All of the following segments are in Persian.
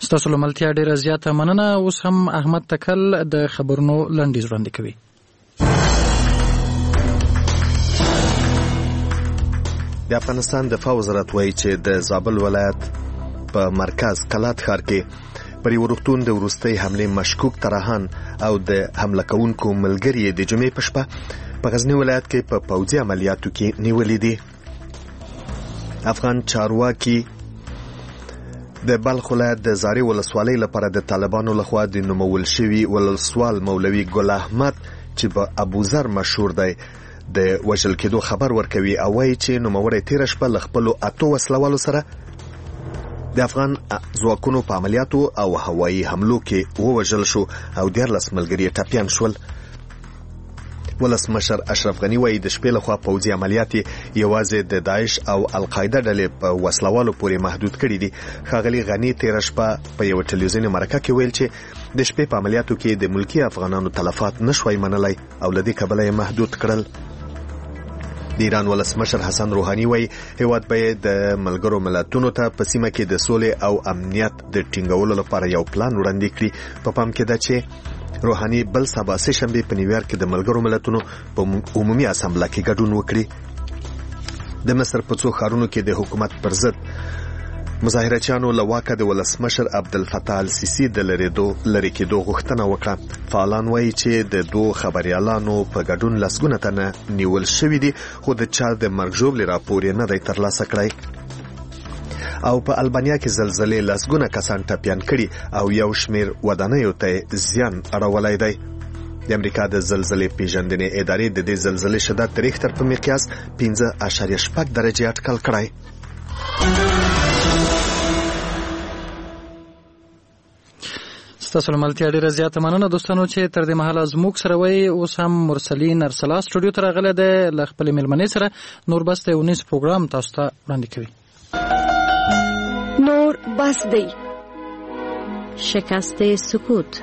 ستاسو له ملتیا ډیره زیاته مننه. اوس هم احمد تکل د خبرونو لنډیز وړاندې کوي. د افغانستان دفاع وزارت وایي چې د زابل ولایت په مرکز کلات ښار کې پر یو روغتون د وروستۍ حملې مشکوک طرحان او د حمله کوونکو ملګري د جمعې په شپه په غزنی ولایت کې په پوځي عملیاتو کې نیولې دي. افغان چارواکي د بلخ ولایت د زاري ولسوالۍ لپاره د طالبانو لخوا د نومول شوي ولسوال مولوي ګل احمد چې په ابوذر مشهور دی د وژل کېدو خبر ورکوي او وایي چې نوموړی تیره شپه له خپلو 8 وسلوالو سره د افغان ځواکونو په عملیاتو او هوایي حملو کې ووژل شو او 14 ملګري ټپیان شول. ولسمشر اشرف غنی وایي د شپې لخوا پوځي عملیات یوازې د داعش او القاعده ډلې په وسلوالو پورې محدود کړي دي. ښاغلي غنی تیره شپه په یو ټلویزیوني مرکه کې ویل چې د شپې په عملیاتو کې د ملکی افغانانو تلفات نشوي منلای او لدې کبله یې محدود کړل. د ایران ولسمشر حسن روحاني وایي هیواد باید د ملګرو ملتونو ته په سیمه کې د سولې او امنیت د ټینګولو لپاره یو پلان وړاندې کړي. په پام کې ده چې روحاني بل سبا سه شنبه په نیویارک کې د ملګرو ملتونو په عمومي اسامبله کې ګډون وکړي. د مصر په څو ښارونو کې د حکومت پر ضد مظاهرچیانو له واکه د ولسمشر عبدالفتاح السیسی د لرې کېدو غوښتنه وکړه. فعالان وایي چې د دوه خبريالانو په ګډون لسګونه تنه نیول شوي دي خو د چا د مرګ ژوبلې راپور نه دی ترلاسه کړی. او په البانیا کې زلزلې لسګونه کسان ټپیان کړي او یو شمیر ودانیو ته زیان اړولی دی. د امریکا د زلزلې پیژندنې ادارې د دې زلزلې شدت د ریختر په مقیاس 5.8 درجې اټکل کړی. ستاسو له ملتیا ډیره زیاته مننه دوستانو چې تر دې مهاله زموږ سره وای. اوس هم مرسلین ارسلا سټوډیو ته راغله ده له خپل ملمنې سره نور بس ته 19 پروګرام تاسو ته وړاندې کوي. نور بس دی شکست سکوت.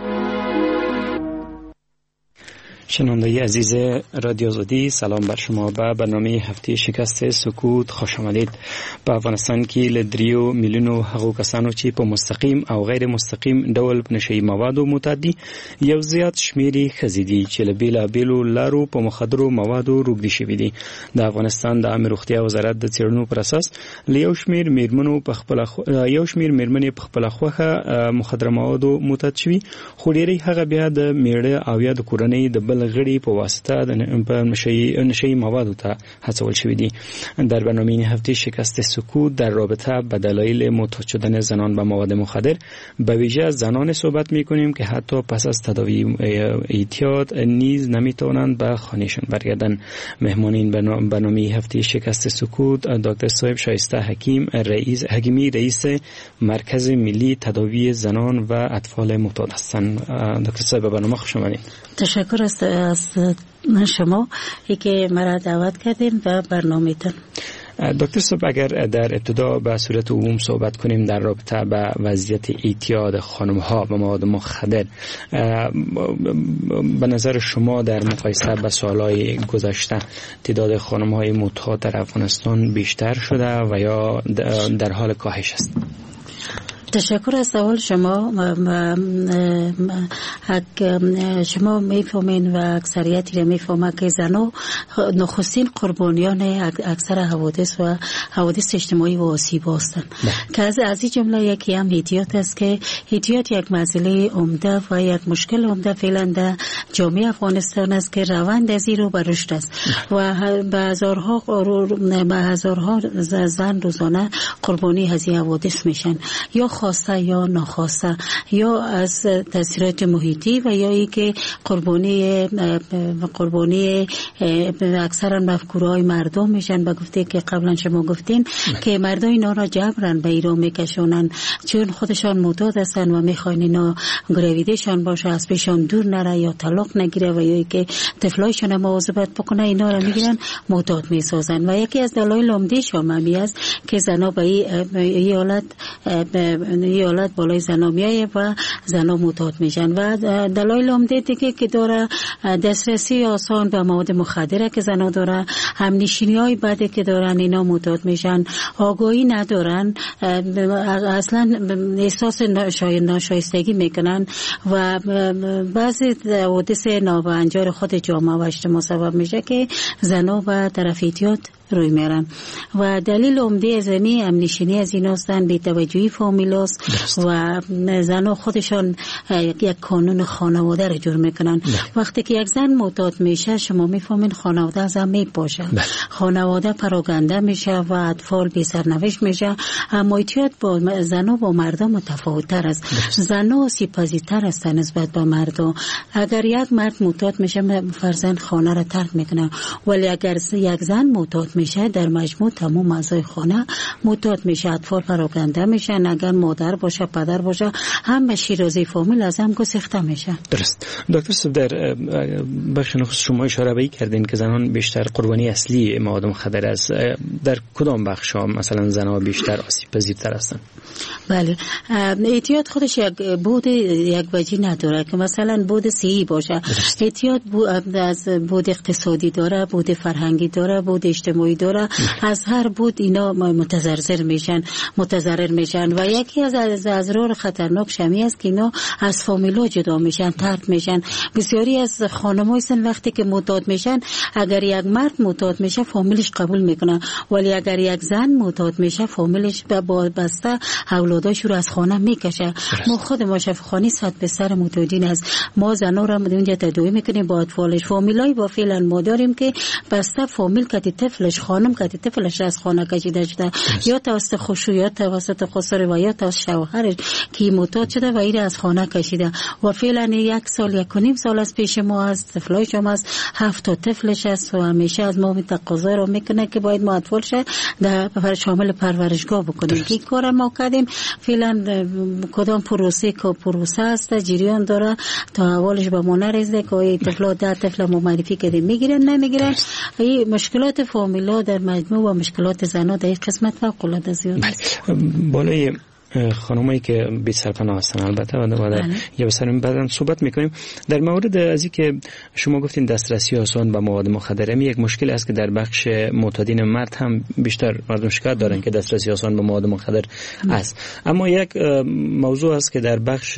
شنونده عزیز رادیو آزادی، سلام بر شما. به برنامه هفته شکست سکوت خوش آمدید. په افغانستان کې له 3 میلیونو هغو کسانو چې په مستقیم او غیر مستقیم ډول په نشئی موادو متعدي یو زیات شمیرې ښځې دي چې له بیلابیلو لارو په مخدرو موادو روږدي شوي دي. د افغانستان د عامه روغتیا وزارت د څېړنو پر اساس له یو شمیر میرمنې په خپله خوښه مخدره موادو متعد شوي، خو ډېری هغه بیا د میړه او یا د کورنۍ د بل غړي په واسطه د نشئی موادو ته هڅول شوی دی. در برنامه این هفته شکست سکوت در رابطه با دلایل معتاد شدن زنان به مواد مخدر به ویژه از زنان صحبت می‌کنیم که حتی پس از تداوی اعتیاد نیز نمی‌توانند به خانه‌شان برگردند. مهمان این برنامه هفته شکست سکوت دکتر صاحب شایسته حکیمی رئیس مرکز ملی تداوی زنان و اطفال معتاد هستند. دکتر صاحب برنامه خوش آمدید. تشکر از شما که مرا دعوت کردین و برنامه‌تون. دکتر صاحب اگر در ابتدا به صورت عموم صحبت کنیم در رابطه با وضعیت اعتیاد خانم‌ها به مواد مخدر، به نظر شما در مقایسه با سالهای گذشته تعداد خانم‌های معتاد در افغانستان بیشتر شده و یا در حال کاهش است؟ تشکر از سوال شما. شما میفهمین و اکثریتی را میفهمه که زنها نخستین قربانیان اکثر حوادث اجتماعی و آسیب هستند که از این جمله یکی هم اعتیاد است که اعتیاد یک مسئله عمده و یک مشکل عمده فعلا در جامعه افغانستان است که روند از این رو به رشد است و به هزارها زن روزانه قربانی از این حوادث میشن، یا خواسته یا ناخواسته، یا از تاثیرات محیطی و یا ای که قربانی اکثرا مفکورهای مردم میشن. به گفته که قبلا شما گفتین که مردم اینا را جبران به ایران میکشونن چون خودشان معتاد هستن و میخواین اینا گرویدهشان باشه، از پیشان دور نره یا طلاق نگیره و یا ای که طفلایشان مواظبت بکنه، اینا را میگیرن معتاد میسازن. و یکی از دلایل عمده‌ش هم است که زنا به این حالت حالت بالای زنا میایه و زنا معتاد میشن و دلایل عمده دیگه که داره دسترسی آسان به مواد مخدره که زنا داره، همنشینی‌های بده که دارن اینا معتاد میشن، آگاهی ندارن، اصلا احساس ناشایستگی میکنن و بعضی حوادث نابهنجار خود جامعه و اجتماع سبب میشه که زنا و طرف اعتیاد روی میرن و دلیل عمده از این امنشینی از این هستن بی‌توجهی فامیلاست و زنها خودشان یک قانون خانواده رو جور میکنن. وقتی که یک زن معتاد میشه شما میفهمین خانواده از هم میپاشه، خانواده پراکنده میشه و اطفال بی سرنوشت میشه. اما اعتیاد با زنها با مردم متفاوت تر است. زنها سیپازیتر هستن نسبت به مردم. اگر یک مرد معتاد میشه فرزند خانه رو ترک میکنه، ولی اگر یک زن معتاد میشه در مجموع تمام اعضای خانه معتاد میشه، اطفال پراکنده میشن. اگر مادر باشه پدر باشه همه شیرازی فامیل از هم گسیخته میشه. درست. دکتر صاحب در بخش نخست شما اشاره به این کردین که زنان بیشتر قربانی اصلی مواد مخدر است. در کدام بخش ها مثلا زنها بیشتر آسیب پذیرتر هستن؟ بله، اعتیاد خودش یک بود یک وجه نداره که مثلا بود صحی باشه. اعتیاد از بود اقتصادی داره، بود فرهنگی داره، بود اجتماعی داره. از هر بود اینا متضرر میشن و یکی از اضرار خطرناک شمی است که اینا از فامیلا جدا میشن، ترک میشن. بسیاری از خانم‌های سن وقتی که معتاد میشن، اگر یک مرد معتاد میشه فامیلش قبول میکنه، ولی اگر یک زن معتاد میشه فامیلش با بسته اولاداش رو از خانه میکشه. ما خود ما شفاخانه صد به سر معتادین است. ما زنا رو اونجا تداوی میکنیم با اطفالش. فامیلای با فعلا ما داریم که بسته فامیل کتی طفلش، خانم کتی طفلش از خانه کشیده شده، یا توسط خشوع یا توسط خسر و یا توسط شوهرش که معتاد شده و این از خانه کشیده و فعلا 1 سال 1.5 سال از پیش ما است. طفلای شما است 7 تا طفلش است و همیشه از ما تقاضا رو میکنه که باید ما اطفال شه در شامل پرورشگاه بکنیم. که کار ما کردیم فعلا کدام پروسه است جریان داره تا اولش به ما نرسه که این طفلا 10 طفل ما معرفی کردیم میگیرن نمیگیرن. این مشکلات فامیلا در مجموع و مشکلات زنا در این قسمت فوق العاده زیاد است. بالای خانمایی که بی سرپناه هستن البته و در یه بسرم بعداً صحبت میکنیم در مورد از این که شما گفتین دسترسی آسان به مواد مخدر یک مشکل است که در بخش معتادین مرد هم بیشتر مردم شکایت دارن که دسترسی آسان به مواد مخدر است. اما یک موضوع است که در بخش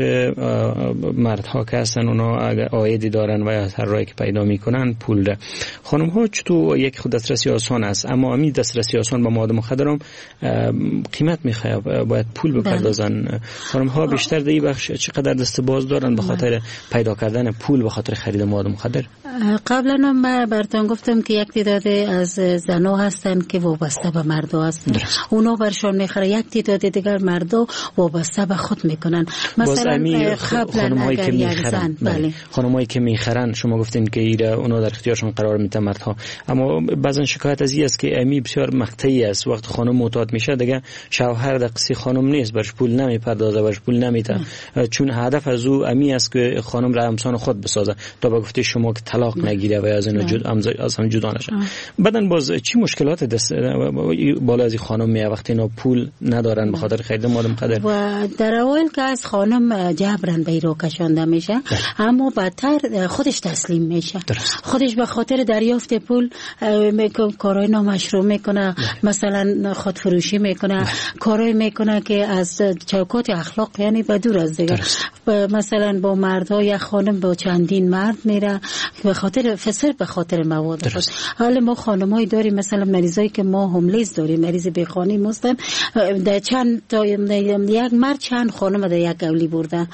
مردها که هستن اونا عایدی دارن و از هر راهی که پیدا میکنن پول ده. خانم ها چطور یک خود دسترسی آسان است اما امی دسترسی آسان به مواد مخدر هم قیمت میخواد، باید پول بپردازن. خانم ها بیشتر در این بخش چقدر دست باز دارن به خاطر پیدا کردن پول به خاطر خرید مواد مخدر؟ قبلا من براتون گفتم که یک تعداد از زنها هستن که وابسته به مردا هستن، اونا برشون میخره. یک تعداد دیگر مردا وابسته به خود میکنن. مثلا خانم‌هایی که میخرن، خانم‌هایی که میخرن شما گفتین که ایره اونا در اختیارشون قرار میدن مردها، اما بعضن شکایت از این است که امی بسیار مقطعی است. وقت خانم معتاد میشه دیگه شوهر در قصه خانم نیست، برش پول نمیپردازه، برش پول نمیده، چون هدف از او امی است که خانم را همسان خود بسازه تا به گفته شما که طلاق نگیره و از این از هم جدا نشه. بعدن باز چی مشکلات بالا از این خانم میاد وقتی اینا پول ندارن به خاطر خرید مواد مخدر؟ و در اول که از خانم جبران به رو کشانده میشه، اما بعدتر خودش تسلیم میشه. خودش به خاطر دریافت پول کارهای نامشروع میکنه، مثلا خودفروشی میکنه، کارهای میکنه که از چوکات اخلاق یعنی به دور از دیگه. مثلا با مردها یا خانم با چندین مرد میره به خاطر فسر، به خاطر مواد. حالا ما خانمایی داریم مثلا مریضایی که ما هوملیز داریم، مریض بیخانی مستن، در چند تا یک مرد چند خانم در یک گولی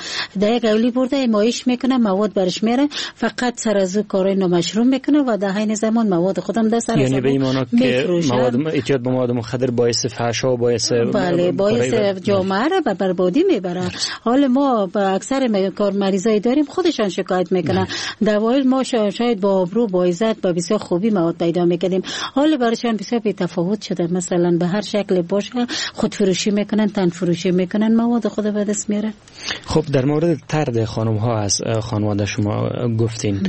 برده مایش میکنه، مواد برش میره، فقط سر از کارهای نامشروع میکنه و در عین زمان مواد خودم در سر یعنی به این معنی که مواد اعتیاد به مواد مخدر باعث فحشا و باعث جامعه را به بربادی میبره. حالا ما با اکثر کار مریضایی داریم خودشان شکایت میکنن. دوایل ما شاید با آبرو با عزت با بسیار خوبی مواد پیدا میکردیم، حالا برایشان بسیار بی‌تفاوت شده. مثلا به هر شکل باشه خودفروشی میکنن، تن فروشی میکنن، مواد خود به دست میاره. خب در مورد طرد خانم ها از خانواده شما گفتین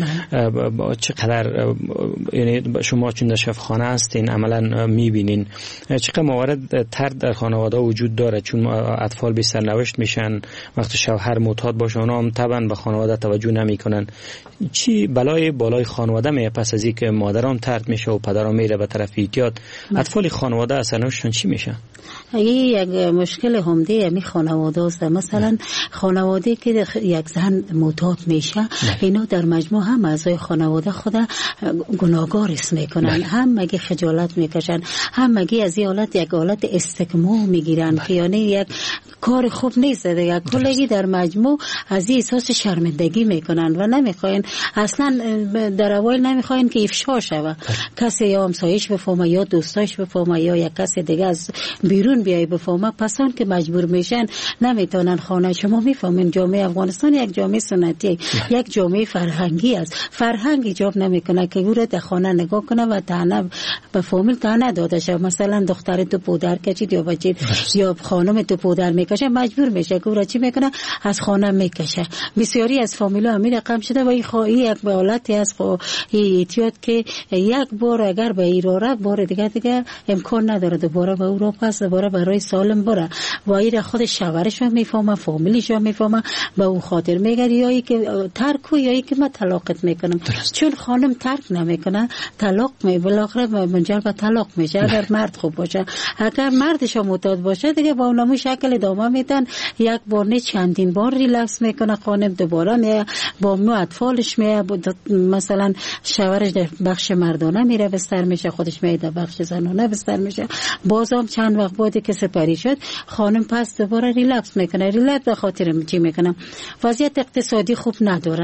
چقدر، یعنی شما چون در شفاخانه هستین عملا میبینین چقدر موارد طرد در خانواده وجود داره؟ چون اطفال بی سرنوشت میشن، وقتی شوهر معتاد باشه اونا هم طبعا به خانواده توجه نمیکنن. چی بلای بالای خانواده میاد پس از اینکه مادران طرد میشه و پدران میره به طرف اعتیاد؟ اطفال خانواده اثرشون چی میشه؟ یک مشکل همده همی خانواده است. مثلا خانواده که یک زن معتاد میشه اینا در مجموع هم اعضای خانواده خود گناهکار اسم میکنن، هم مگه خجالت میکشن، هم مگه از این حالت یک حالت استکمام میگیرن که یعنی یک کار خوب نیست دیگه. کلگی در مجموع از این احساس شرمندگی میکنن و نمیخواین اصلا در اول نمیخواین که افشا شود، کسی یا همسایش بفهمه یا دوستاش بفهمه یا یک کسی دیگه از بیرون بیای بفهمه، پسان که مجبور میشن نمیتونن خانه. شما میفهمین جامعه افغانستان یک جامعه سنتی، یک جامعه فرهنگی است. فرهنگ ایجاب نمیکنه که او را در خانه نگاه کنه و تنه به فامیل تنه داده شه. مثلا دختر تو پودر کشید یا بچه یا خانم تو پودر میکشه، مجبور میشه که او را چی میکنه از خانه میکشه. بسیاری از فامیلا همین رقم شده و این یک حالتی از اعتیاد که یک بار اگر به ایراره بار دیگه امکان نداره دوباره به او را پس دوباره برای سالم بره و این خود شوهرش میفهمه، فامیلش میفهمه، به او خاطر میگه یا ای که ترک کو یا ای که من طلاقت میکنم. چون خانم ترک نمیکنه طلاق بالاخره منجر به طلاق میشه. اگر مرد خوب باشه، اگر مردش معتاد باشه دیگه با اونمو شکل ادامه میدن، یک بار نه چندین بار ریلکس میکنه، خانم دوباره میاد با مو اطفالش میاد، مثلا شوهرش در بخش مردانه میره بستر میشه، خودش میاد در بخش زنانه بستر میشه. بازم چند وقت بعد که سپری شد خانم پس دوباره ریلکس میکنه. ریلکس به خاطر چی میکنه؟ وضعیت اقتصادی خوب نداره،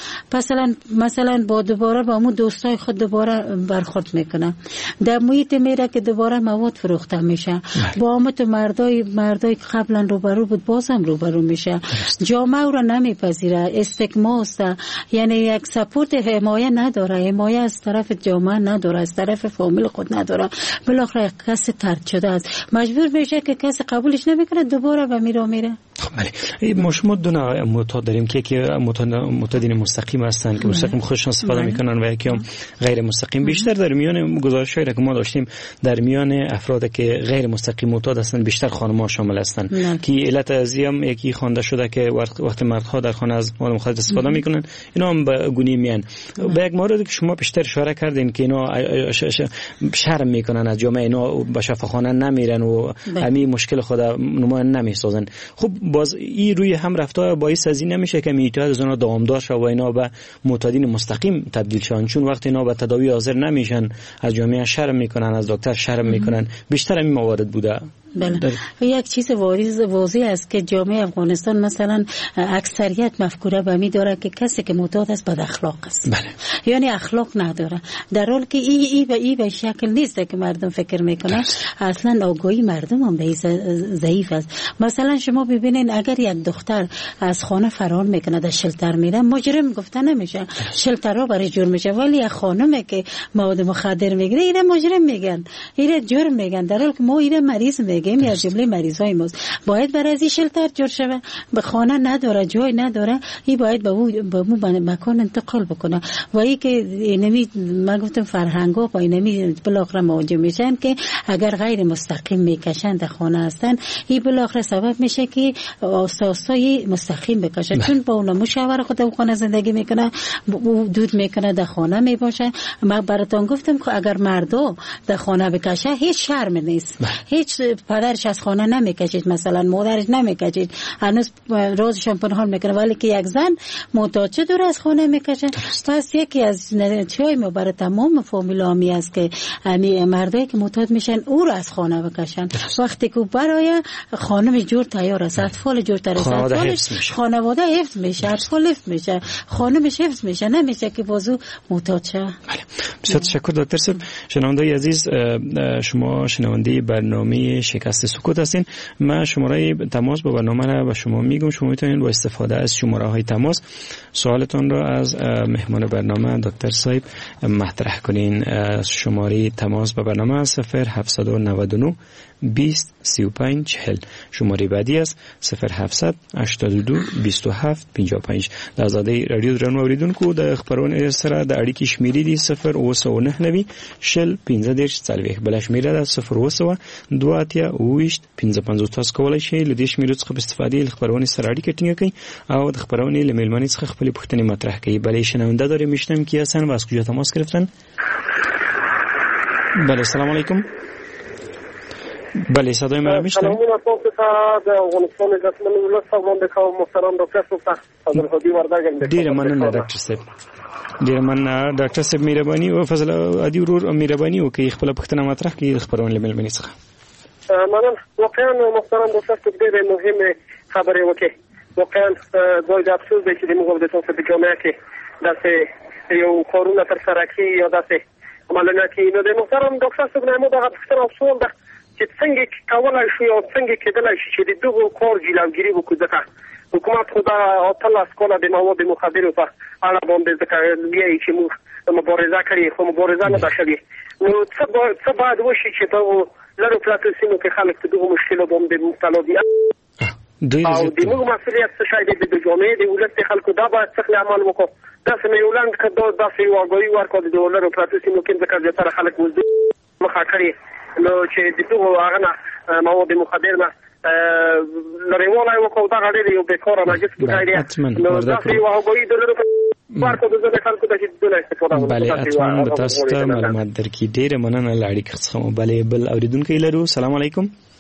مثلا با دوباره با مو دوستای خود دوباره برخورد میکنه، در محیط میره که دوباره مواد فروخته میشه، با مو تو مردای قبلا روبرو بود بازم روبرو میشه، جامعه او را نمیپذیره، استکماست، یعنی یک سپورت حمایه نداره، حمایه از طرف جامعه نداره، از طرف فامیل خود نداره، بالاخره کسی طرد شده است، مجبور میشه که کسی قبولش نمیکنه دوباره و میره. بله، ما شما دو نوع معتاد داریم که معتادین مستقیم هستن که مستقیم خودشون استفاده میکنن و یکی هم غیر مستقیم. بیشتر در میان گزارش‌هایی که ما داشتیم در میان افراد که غیر مستقیم معتاد هستن بیشتر خانم‌ها شامل هستن که علت از هم یکی خوانده شده که وقت مردها در خانه از مواد مخدر استفاده میکنن اینا هم به گونی میان. به یک مورد که شما بیشتر اشاره کردین که اینا شرم میکنن از جامعه، اینا به شفاخانه نمیرن و همین مشکل خود نمایان نمیسازن. خب باز این روی هم رفتار باعث از این نمیشه که اعتیاد از اونها دوامدار شه و اینا به معتادین مستقیم تبدیل شن، چون وقتی اینا به تداوی حاضر نمیشن از جامعه شرم میکنن، از دکتر شرم میکنن. بیشتر این موارد بوده. بله. یک چیز واضح است که جامعه افغانستان مثلا اکثریت مفکوره به می داره که کسی که معتاد است بد اخلاق است. بله. یعنی اخلاق نداره، در حالی که ای به شکل نیست که مردم فکر میکنن. اصلا آگاهی مردم هم به ضعیف است. مثلا شما ببینین اگر یک دختر از خانه فرار میکنه در شلتر میره مجرم گفته نمیشه، شلترها برای جرم میشه، ولی یک خانمی که مواد مخدر میگیره اینا مجرم میگن، اینا جرم میگن، در حالی که ما اینا مریض میگیم از جمله مریضای ماست. باید برای از این شلتر جور شود، به خانه نداره، جای نداره، این باید به اون مکان انتقال بکنه. و این که اینمی من گفتم فرهنگا با اینمی بالاخره مواجه میشن که اگر غیر مستقیم میکشن در خانه هستن، این بالاخره سبب میشه که آساسای مستقیم بکشن، چون با اون مشاور خود در خانه زندگی میکنه، دود میکنه، در خانه میباشه. من براتون گفتم که اگر مردا در خانه بکشه هیچ شرم نیست، هیچ پدرش از خانه نمیکشید، مثلا مادرش نمیکشید، هنوز روزشون پنهان میکنه، ولی که یک زن معتاد چه دور از خانه میکشه. پس یکی از چای ما برای تمام فامیلا می است که مردایی که معتاد میشن او رو از خانه بکشن. وقتی که برای خانم جور تیار است، اطفال جور تیار است، خانواده حفظ میشه، اطفال حفظ میشه، خانمش حفظ میشه، نمیشه که بازو معتاد شه. بسیار تشکر دکتر صاحب. شنوندگان عزیز، شما شنونده برنامه شکست سکوت هستین. من شماره تماس با برنامه را به شما میگم، شما میتونید با استفاده از شماره های تماس سوالتون را از مهمان برنامه دکتر صاحب مطرح کنین. شماره تماس با برنامه 0799 20 35 40. شماره بعدی است 0700 82 27 55. د آزادۍ رادیو درنو اوریدونکو د خبرونه سره د اړیکې شمیرې دي 0 شل 15 40. بل شمیره ده 0 2 55. تاسو کولای شئ له دې شمیرو څخه په استفاده له خبرونه سره اړیکه ټینګه کړئ او د خبرونه له میلمانی څخه خپل پوښتنې مطرح کړئ. بله شنونده داریم میشنم که هستن و از کجا تماس گرفتن؟ بله سلام علیکم. بله صدای مرا میشنوید؟ سلام علیکم. د افغانستان عزتمن ولس باندې کوم محترم ډاکټر صاحب فضل هدی وردګ ډیر مننه ډاکټر صاحب. ډیر مننه ډاکټر صاحب. مهرباني او فضل هدی ورور مهرباني وکړئ خپل پوښتنه مطرح کړئ خبرونه له میلمانی څخه. مننه. واقعا محترم ډاکټر صاحب ډېرې مهمه خبرې وکړي. واقعا د افسوس دی چې د موږ د تاسو په جامعه کې داسې یو کارونه ترسره کړي یا داسې عملونه کوي. نو د محترم ډاکټر صاحب نه مو دغه پوښتنه او سوال ده چې څنګه کولای شو او څنګه کېدلای شي چې د دغو کار جلوګیري وکړو. ځکه حکومت خو دا 18 کاله د مواد مخدرو په اړه باندې ځکه وایي چې موږ مبارزه کړې خو مبارزه نه ده شوې. نو څه باید وشي چې په لرو پراتو سیمو کې خلک په دغو مشکلو باندې مبتلا دي او د موږ مسؤلیت څه شی دی د جامعې د ولس د خلکو دا باید څه عمل وکړو. داسې مې ولنډ کړه داسې یو اګوي ورکړو د لرو پراتو سیمو کې ځکه زیاتره خلک مخه کړي نو چې د دغو هغه نه مواد مخدر نه لرېوالی وکړو. دغه ډېر یو بېکاره نجس بوټی دی. نو داسې یو اګوي د لرو ورکړو د ځینې خلکو ته چې دونه استفاده وکړو. بله حتما به تاسو ته معلومات درکړي. ډېره مننه له اړیکې څخه. بله بل اورېدونکی لرو. سلام علیکم.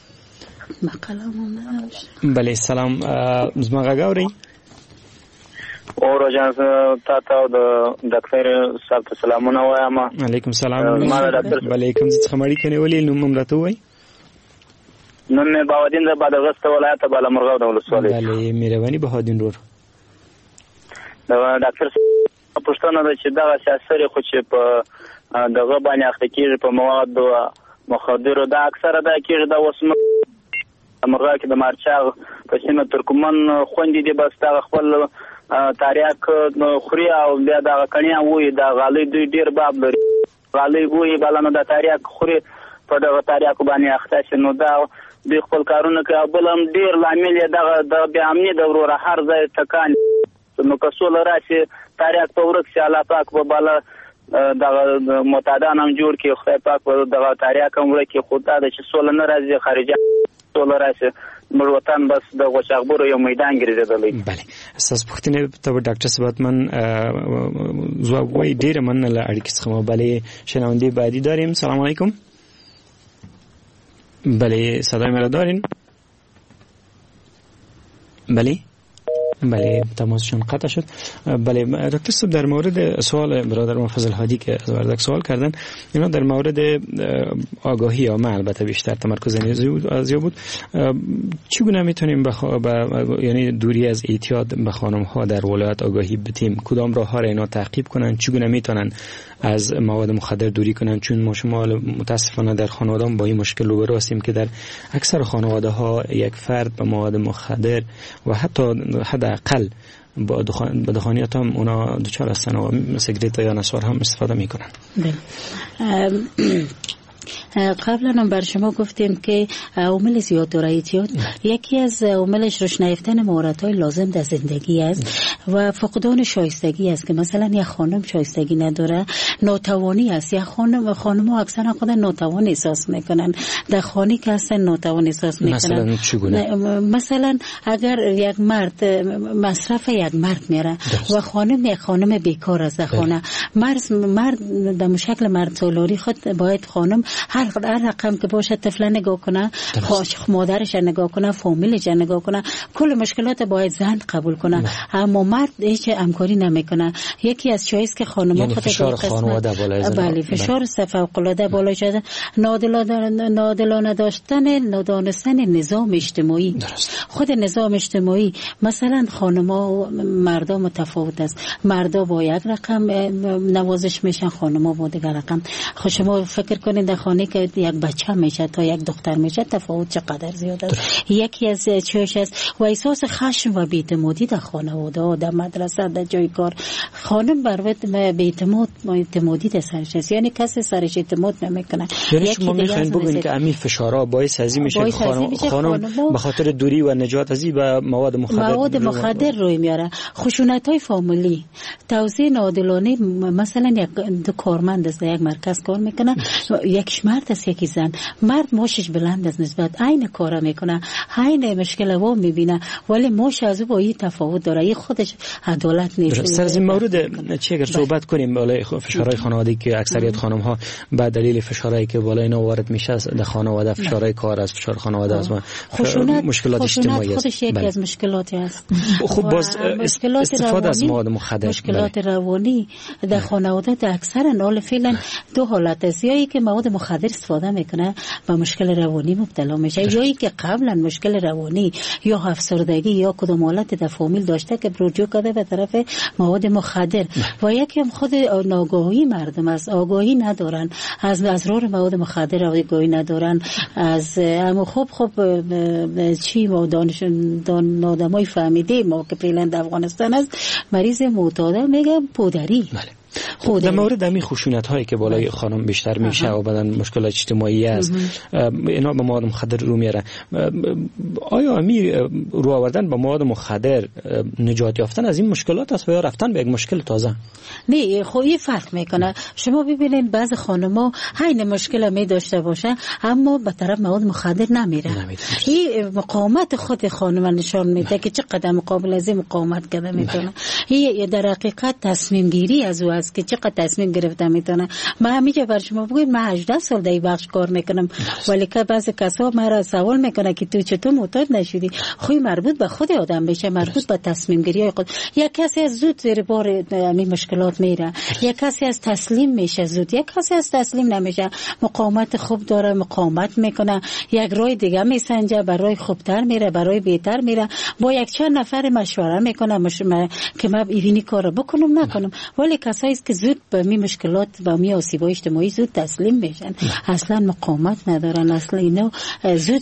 بله سلام. زما غږ اورئ؟ اور جان تا د ډاکټر صاحب ته سلامونه وایم. علیکم سلام. بله کوم څه خبرې کوي ولې نوم هم راته وای؟ نن مې بهادین د بادغست ولایت بالامرغه د ولسوالۍ. بله مهرباني بهادین ورور. د ډاکټر پښتنه د چې دغه سیاست خو چې په دغه باندې اخته کېږي په مواد مخدرو دا اکثره دا کېږي د وسمه امرغه کې د مارچاغ په سیمه ترکمن خوندې دي بس دا خپل تاریخ خوري او بیا دا کنیا وې دا غالي دوی ډیر باب لري. غالي وې بلنه د تاریخ خوري په دغه تاریخ باندې اخته شنو دا د خپل کارونه کې بلم ډیر لامل دا د بیا امني د وروره هر ځای تکان نو کسول راشي تاریخ په ورک شي الله پاک په بالا دغه متعدان هم جوړ کې خدای پاک په دغه تاریخ هم ورکه خدای د چې سول نه راځي خارجه سول راشي موږ وطن بس د غوښاغبرو یو میدان ګرځیدلی. بله اساس پوښتنه ته ډاکټر سباتمن ځواب وای ډیر مننه له اړیکې څخه. بله شنونده بعدی داریم. سلام علیکم. بله صدای مرا دارین؟ بله تماسشون قطع شد. بله دکتر صاحب در مورد سوال برادر فضل هادی که از وردک سوال کردن اینا در مورد آگاهی یا ما البته بیشتر تمرکز از بود چگونه میتونیم یعنی دوری از اعتیاد به خانم ها در ولایت آگاهی بدیم؟ کدام راه ها را اینا تعقیب کنن؟ چگونه میتونن از مواد مخدر دوری کنن؟ چون ما شما متاسفانه در خانواده با این مشکل روبرو هستیم که در اکثر خانواده ها یک فرد به مواد مخدر و حتی حداقل با دخانیات هم اونا دچار هستن و سیگریت یا نسوار هم استفاده میکنن. قبلا هم بر شما گفتیم که عامل زیاد داره اعتیاد. یکی از عواملش روش نیافتن مهارت‌های لازم در زندگی است و فقدان شایستگی است که مثلا یک خانم شایستگی نداره، ناتوانی است. یک خانم‌ها اکثرا خود ناتوان احساس میکنن، در خانه که هستن ناتوان احساس میکنن. مثلا چگونه؟ مثلا اگر یک مرد مصرف یک مرد میره و خانم یک خانم بیکار است در خانه، مرد در شکل مرد سالاری خود باید خانم هر رقم که باشه طفل نگاه کنه، مادرش نگاه کنه، فامیلش نگاه کنه، کل مشکلات باید زن قبول کنه. اما مرد هیچ همکاری نمیکنه. یکی از چیزایی که خانم‌ها خود فشار خانواده بالای زن. بله فشار فوق‌العاده بالا شده. نادلانه داشتن ندانستن نظام اجتماعی. درست. خود نظام اجتماعی مثلا خانم‌ها و مردا متفاوت است. مردا با یک رقم نوازش میشن، خانم‌ها با دیگر رقم. خب شما فکر کنید خانه که یک بچه میشه تا یک دختر میشه تفاوت چقدر زیاد است. یکی از چیش است و احساس خشم و بی‌اعتمادی در خانواده، در مدرسه، در جای کار. خانم بروت بی‌اعتمادی در سرش است، یعنی کسی سرش اعتماد نمیکنه. یعنی شما میخواین بگین که همین فشارها باعث ازی میشه خانم به خاطر دوری و نجات ازی به مواد مخدر روی میاره. خشونت‌های فامیلی، توزیع ناعادلانه، مثلا یک کارمند از یک مرکز کار میکنه، یک مرد است یکی زن، مرد موشش بلند است نسبت عین کارا میکنه، عین مشکل و میبینه، ولی موش از او با این تفاوت داره، این خودش عدالت نیست. سر از این مورد چی اگر صحبت کنیم بالای فشارهای خانوادگی که اکثریت خانم ها به دلیل فشارهایی که بالای اینا وارد میشه در خانواده، فشارهای کار از فشار خانواده از مشکلات اجتماعی است، خودش یکی از مشکلاتی است. خب باز استفاده از مواد مخدر، مشکلات روانی در خانواده در اکثر نال فعلا دو حالت است، یایی که مواد مخدر استفاده میکنه با مشکل روانی مبتلا میشه، یایی که قبلا مشکل روانی یا افسردگی یا کدام حالت در فامیل داشته که رجوع کرده به طرف مواد مخدر، و یکی هم خود ناگاهی مردم است، آگاهی ندارن از اضرار مواد مخدر، آگاهی ندارن از خب چی ما آدمای فهمیده ما که فعلا در افغانستان است مریض معتاد میگم پودری. در مورد همین خشونت هایی که بالای خانم بیشتر میشه و بعدن مشکلات اجتماعی است، اینا به مواد مخدر رو میاره، آیا همین رو آوردن به مواد مخدر نجات یافتن از این مشکلات است و یا رفتن به یک مشکل تازه؟ نه، خب این فرق میکنه. شما ببینید بعض خانم‌ها عین مشکل می داشته باشه اما به طرف مواد مخدر نمیره. این مقاومت خود خانم نشان میده که چقدر مقابل از این مقاومت کرده میتونه. این در حقیقت تصمیم گیری از او است که چقدر تصمیم گرفته میتونه. من همیشه بر شما بگم من 18 سال در این بخش کار میکنم، ولی که بعضی کسا مرا سوال میکنه که تو چطور معتاد نشدی؟ خوی مربوط به خود آدم بشه، مربوط به تصمیم گیری خود. یک کسی از زود زیر بار این مشکلات میره، یک کسی از تسلیم میشه زود، یک کسی از تسلیم نمیشه، مقاومت خوب داره، مقاومت میکنه، یک راه دیگه میسنجه، برای خوبتر میره، برای بهتر میره، با یک چند نفر مشوره میکنه که من اینی کارو بکنم نکنم. ولی کسایی که زود به می مشکلات و می آسیب‌های اجتماعی زود تسلیم میشن، اصلا مقاومت ندارن، اصلا اینا زود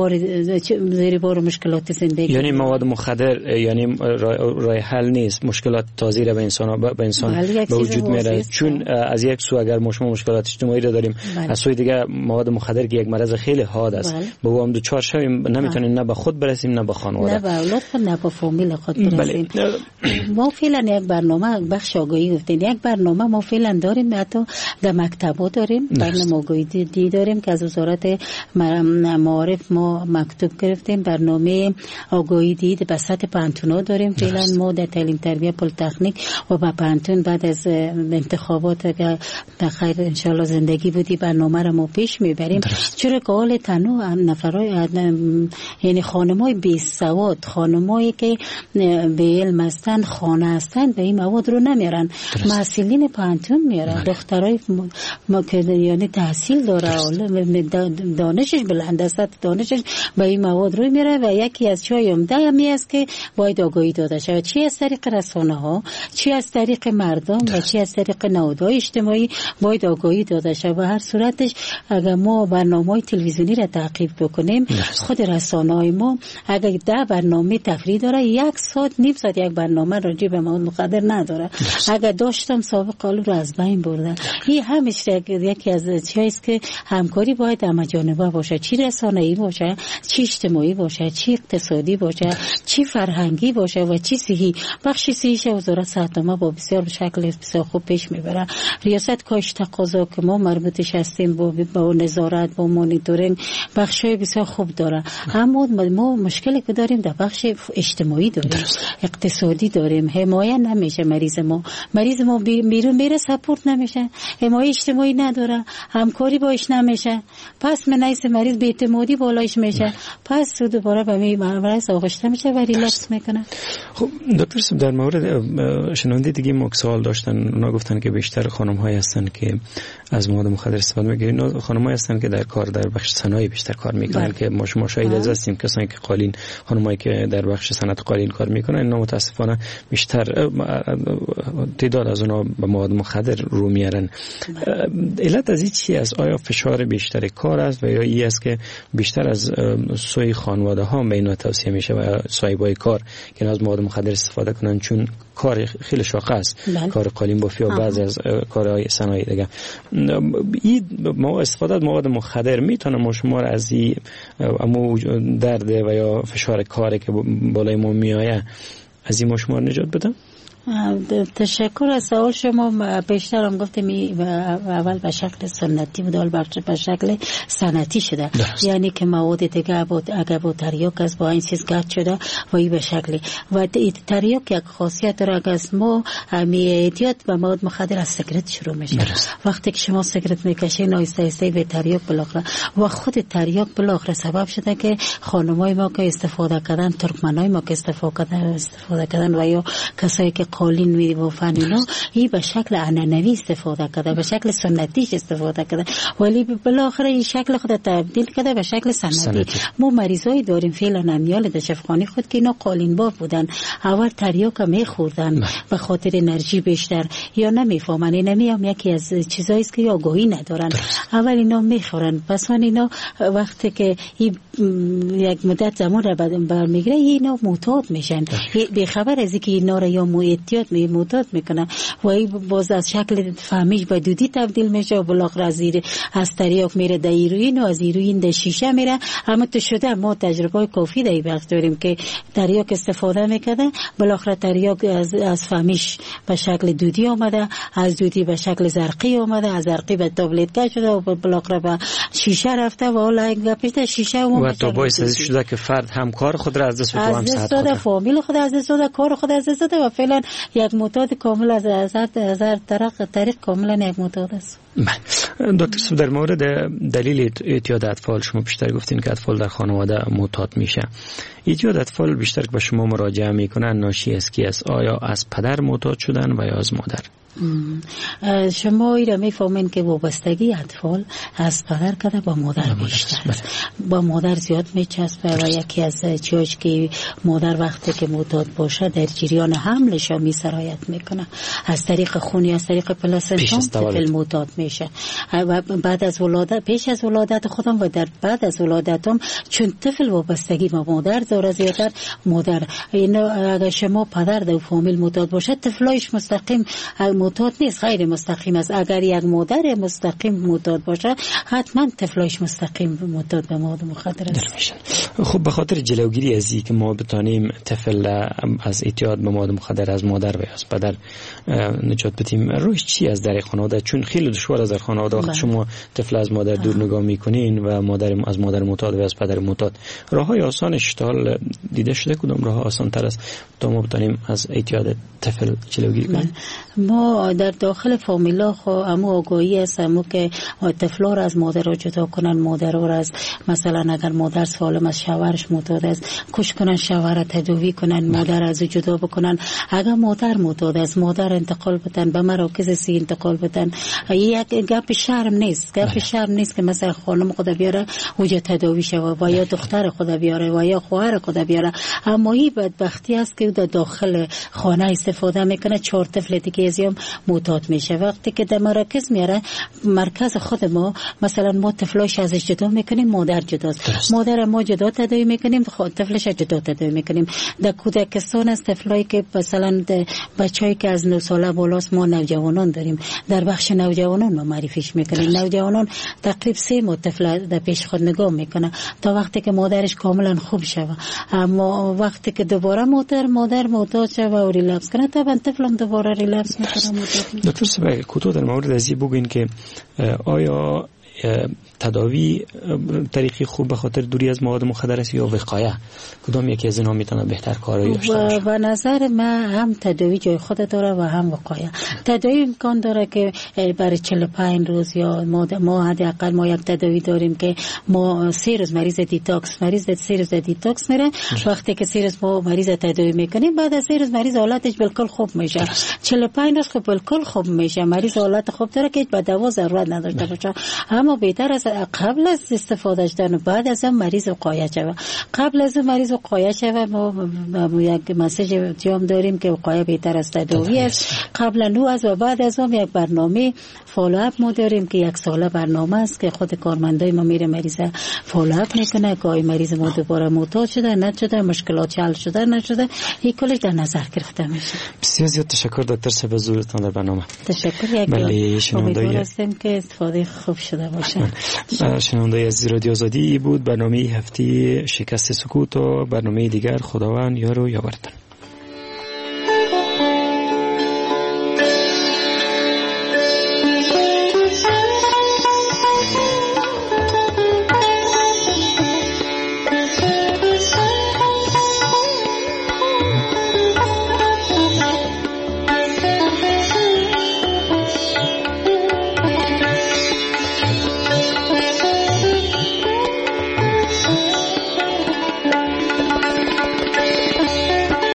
زیر بار مشکلات زندگی. یعنی مواد مخدر یعنی راه حل نیست، مشکلات تازه را به انسان به وجود میاره، چون از یک سو اگر ما مشکلات اجتماعی را داریم، از سوی دیگه مواد مخدر که یک مرض خیلی حاد است، با او هم دوچار شویم، نمیتونیم نه به خود برسیم نه به خانواده، نه به اولاد خود، نه به فامیل خود برسیم. ما فعلا یک برنامه بخش آگاهی گفتین، یک برنامه ما فعلا داریم، حتی در مکتبا داریم، برنامه آگاهی داریم که از وزارت معارف ما مکتوب گرفتیم، برنامه آگاهی دید به سطح پانتونا داریم. فعلا ما در تعلیم تربیت پلی‌تکنیک و با پانتون بعد از انتخابات که بخیر ان شاء الله زندگی بودی برنامه را ما پیش میبریم، چرا که حال تنها نفرای یعنی خانمای بی سواد، خانمایی که به علم هستن، خانه هستن، به این مواد رو نمیارن، محصلین پانتون میارن، دخترای که یعنی تحصیل داره، دانشش بلند است، دانشش به این مواد روی میره و یکی از چای عمده همی است که باید آگاهی داده شود، چی از طریق رسانه ها، چی از طریق مردم و چی از طریق نهادهای اجتماعی باید آگاهی داده شود. و هر صورتش اگر ما برنامه‌های تلویزیونی را تعقیب بکنیم، خود رسانه‌های ما اگر 10 برنامه تفریحی داره، 1 ساعت نیم ساعت یک برنامه راجع به مواد مخدر نداره، اگر داشتم سابق قالو رو از بین بردن. این همیشه یکی از چیزاست که همکاری باید همه‌جانبه باشه، چی رسانه‌ای باشه، چی اجتماعی باشه، چی اقتصادی باشه، چی فرهنگی باشه و چی صحی. بخش صحیش وزارت صحت ما با بسیار شکل بسیار خوب پیش میبره. ریاست کاهش تقاضا که ما مربوطش هستیم با نظارت، با مانیتورینگ، بخشای بسیار خوب داره. اما ما مشکلی که داریم در بخش اجتماعی داریم، اقتصادی داریم، حمایت نمیشه مریض ما بیرون میره، سپورت نمیشه، حمایت اجتماعی نداره، همکاری باش نمیشه، پس منیس مریض بی‌اعتمادی بالایش میشه، پس دوباره به مریض آغشته میشه و ریلکس میکنه. خب دکتر صاحب، در مورد شنونده دیگه ما سوال داشتن، اونا گفتن که بیشتر خانم‌هایی هستن که از مواد مخدر استفاده میکنن، اینا خانم‌هایی هستن که در بخش صنایع بیشتر کار میکنن که ما شاهد هستیم کسانی که قالین، خانمایی که در بخش صنعت قالین کار میکنن، اینا متاسفانه بیشتر تعداد از اونا به مواد مخدر رو میارن. علت از این چی است؟ آیا فشار بیشتر کار است و یا این است که بیشتر از سوی خانواده ها به اینا توصیه میشه و صاحبای کار که از مواد مخدر استفاده کنن چون کار خیلی شاقه است، کار قالین بافی و بعض از کارهای صنایع دیگه. این استفاده از مواد مخدر میتونه ما شما را از این درد و یا فشار کاری که بالای ما میآید از این ما شما نجات بده؟ تشکر از سوال شما. بیشتر هم گفتم اول به شکل سنتی بود، حال به شکل صنعتی شده. یعنی که مواد دیگه اگر با تریاک از با این چیز گرد شده و این به شکلی و تریاک یک خاصیت داره. اگر از ما اعتیاد به مواد مخدر از سیگارت شروع میشه. وقتی که شما سیگارت میکشین آیسته آیسته به تریاک بالاخره و خود تریاک بالاخره سبب شده که خانمای ما که استفاده کردن، ترکمنای ما که استفاده کردن و یا کسایی که قالین می‌بافن اینا، این به شکل عنعنوی استفاده کرده، به شکل سنتیش استفاده کرده، ولی بالاخره این شکل خود تبدیل کرده به شکل صنعتی. ما مریضایی داریم فعلا نمیال در شفاخانه خود که اینا قالین باف بودن، اول تریاک می‌خوردن به خاطر انرژی بیشتر یا نمیفهمن. نمیام یکی از چیزایی است که آگاهی ندارن، اول اینا می‌خورن، پس اینا وقتی که یک مدت زمان را برمیگیره اینا معتاد میشن، بی خبر از اینکه اینا را یا معتاد میکنه و این باز از شکل فهمیش به دودی تبدیل میشه و بالاخره از تریاک میره در هیروئین و از هیروئین در شیشه میره. اما تو شده ما تجربه کافی در این وقت داریم که تریاک استفاده میکرده، بالاخره تریاک از فهمیش به شکل دودی آمده، از دودی به شکل زرقی آمده، از زرقی به تابلت شده و بالاخره به شیشه رفته و حالا گپیش شیشه و تو باعث شده که فرد هم کار خود را از دست بده، هم صحت خود، فامیل خود از دست بده، کار خود از دست بده و فعلا یک معتاد کامل از هر طریق کاملا یک معتاد است. دکتر صاحب، در مورد دلیل اعتیاد اطفال شما بیشتر گفتین که اطفال در خانواده معتاد میشه. اعتیاد اطفال بیشتر که به شما مراجعه میکنن ناشی از کی است؟ آیا از پدر معتاد شدن و یا از مادر؟ شما ایره میفهمین که وابستگی اطفال از پدر کده با مادر بیشتر است. با مادر زیاد میچسبه و یکی از چیزاش که مادر وقتی که معتاد باشه در جریان حملش می سرایت میکنه، از طریق خونی، از طریق پلاسنتا طفل معتاد میشه و بعد از ولادت، پیش از ولادت خودم و در بعد از ولادتم، چون طفل وابستگی با مادر داره زیادتر. مادر اینا اگر شما پدر در فامیل معتاد باشه، طفلایش مستقیم معتاد نیست، غیر مستقیم است. اگر یک مادر مستقیم معتاد باشه، حتما طفلش مستقیم معتاد به مواد مخدر است. خب به خاطر جلوگیری از این که ما بتانیم طفل از اعتیاد به مواد مخدر از مادر و از پدر نجات بدیم، روش چی از در خانواده؟ چون خیلی دشوار از در خانواده وقت شما طفل از مادر دور نگاه میکنین و از مادر معتاد و از پدر معتاد، راههای آسانش تا حال دیده شده؟ کدام راه آسان تر است تا ما بتانیم از اعتیاد طفل جلوگیری کنیم؟ ما در داخل فامیلا خو امو آگاهی است که طفلا را از مادر را جدا کنن، مادر را از مثلا اگر مادر سالم از شوهرش معتاد است کش کنن، شوهر را تداوی کنن، مادر از جدا بکنن. اگر مادر معتاد است، مادر انتقال بدن به مراکز سی انتقال بدن. یک گپ شرم نیست، گپ شرم نیست که مثلا خانم خود بیاره وجا تداوی شود و یا دختر خود بیاره و یا خواهر خود بیاره. اما این بدبختی است که در داخل خانه استفاده میکنه، 4 طفل دیگه ازیم معتاد میشه. وقتی که در مراکز میاره، مرکز خود ما مثلا ما طفلاش ازش جدا میکنیم، مادر جداست، مادر ما جدا تداوی میکنیم، طفلش جدا تداوی میکنیم. در کودکستان است طفلایی که مثلا بچه‌ای که از 9 ساله بالاست ما نوجوانان داریم، در بخش نوجوانان ما معرفیش میکنیم. نوجوانان تقریبا 3 ماه طفل در پیش خود نگاه میکنه تا وقتی که مادرش کاملا خوب شوه. اما وقتی که دوباره مادر معتاد شوه و ریلپس کنه، طبعا طفلم دوباره ریلپس میکنه. دکتر صاحب، کوتاه در مورد از این بگوین که آیا تداوی طریقی خوب به خاطر دوری از مواد مخدر است یا وقایه؟ کدام یکی از اینها میتونه بهتر کاری داشته باشه؟ و نظر من هم تداوی جای خود داره و هم وقایه. تداوی امکان داره که برای 45 روز یا ما حداقل ما یک تداوی داریم که ما 3 روز مریض دیتاکس، مریض 3 روز دیتاکس میره. وقتی که 3 روز ما مریض تداوی میکنیم، بعد از 3 روز مریض حالتش بالکل خوب میشه. 45 روز خب بالکل خوب میشه، مریض حالت خوب داره که به دوا ضرورت نداشته باشه. اما اما بهتر از قبل از استفاده شدن و بعد از هم مریض وقایع شود. قبل از مریض وقایع شود ما یک مسیج جام داریم که وقایع بهتر از تداوی است. قبل نو از و بعد از هم یک برنامه فالوآپ ما داریم که یک ساله برنامه است که خود کارمندای ما میره مریض فالوآپ میکنه که آیا مریض ما دوباره معتاد شده نشده، مشکلات حل شده نشده، این کلش در نظر گرفته میشه. بسیار زیاد تشکر دکتر صاحب حضورتان در برنامه. تشکر. یک امیدوار هستیم که استفاده خوب شده باشه. شنونده از رادیو آزادی بود برنامه هفته شکست سکوت و برنامه دیگر. خداوند یار و یاورتان.